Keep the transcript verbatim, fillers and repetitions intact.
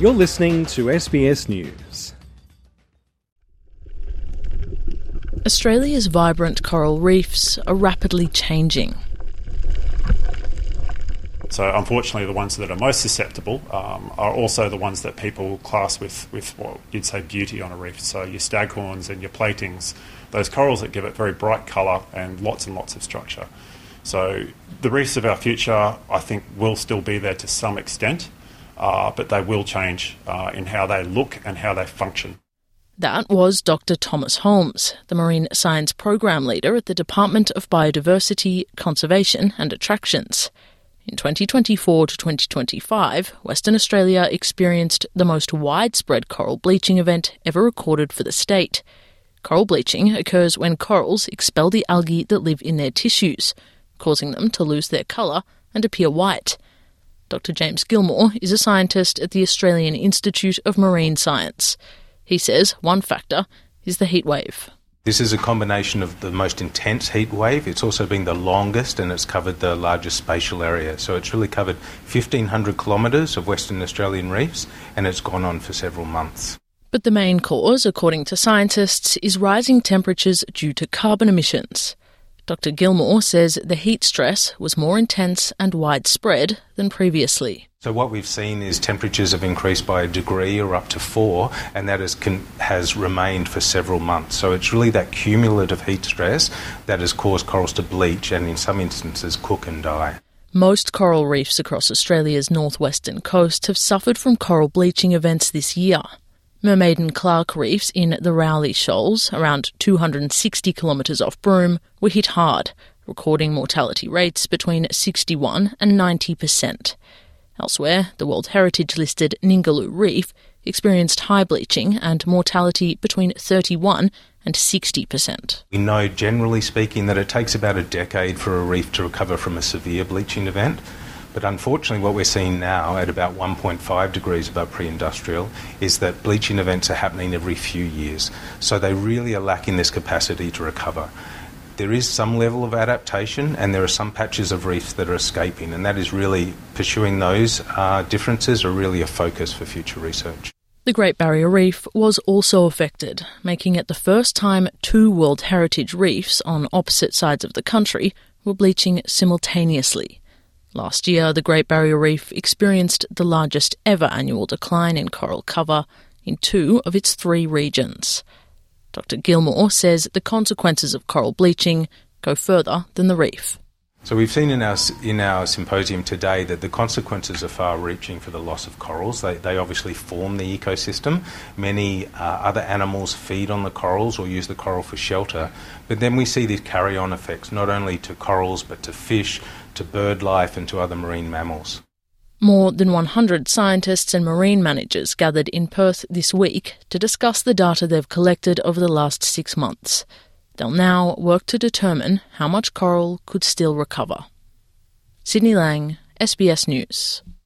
You're listening to S B S News. Australia's vibrant coral reefs are rapidly changing. So unfortunately the ones that are most susceptible um, are also the ones that people class with, with what you'd say beauty on a reef. So your staghorns and your platings, those corals that give it very bright colour and lots and lots of structure. So the reefs of our future, I think, will still be there to some extent, uh, but they will change uh, in how they look and how they function. That was Doctor Thomas Holmes, the Marine Science Program Leader at the Department of Biodiversity, Conservation and Attractions. In twenty twenty-four to twenty twenty-five, Western Australia experienced the most widespread coral bleaching event ever recorded for the state. Coral bleaching occurs when corals expel the algae that live in their tissues, causing them to lose their colour and appear white. Doctor James Gilmore is a scientist at the Australian Institute of Marine Science. He says one factor is the heat wave. This is a combination of the most intense heat wave. It's also been the longest and it's covered the largest spatial area. So it's really covered fifteen hundred kilometres of Western Australian reefs and it's gone on for several months. But the main cause, according to scientists, is rising temperatures due to carbon emissions. Doctor Gilmore says the heat stress was more intense and widespread than previously. So what we've seen is temperatures have increased by a degree or up to four, and that is, can, has remained for several months. So it's really that cumulative heat stress that has caused corals to bleach and in some instances cook and die. Most coral reefs across Australia's northwestern coast have suffered from coral bleaching events this year. Mermaid and Clark reefs in the Rowley Shoals, around two hundred sixty kilometres off Broome, were hit hard, recording mortality rates between sixty-one and ninety percent. Elsewhere, the World Heritage-listed Ningaloo Reef experienced high bleaching and mortality between thirty-one and sixty percent. We know, generally speaking, that it takes about a decade for a reef to recover from a severe bleaching event. But unfortunately what we're seeing now at about one point five degrees above pre-industrial is that bleaching events are happening every few years. So they really are lacking this capacity to recover. There is some level of adaptation and there are some patches of reefs that are escaping, and that is really pursuing those uh, differences are really a focus for future research. The Great Barrier Reef was also affected, making it the first time two World Heritage reefs on opposite sides of the country were bleaching simultaneously. Last year, the Great Barrier Reef experienced the largest ever annual decline in coral cover in two of its three regions. Doctor Gilmore says the consequences of coral bleaching go further than the reef. So we've seen in our in our symposium today that the consequences are far-reaching for the loss of corals. They, they obviously form the ecosystem. Many uh, other animals feed on the corals or use the coral for shelter. But then we see these carry-on effects, not only to corals but to fish, to bird life and to other marine mammals. More than one hundred scientists and marine managers gathered in Perth this week to discuss the data they've collected over the last six months. They'll now work to determine how much coral could still recover. Sydney Lang, S B S News.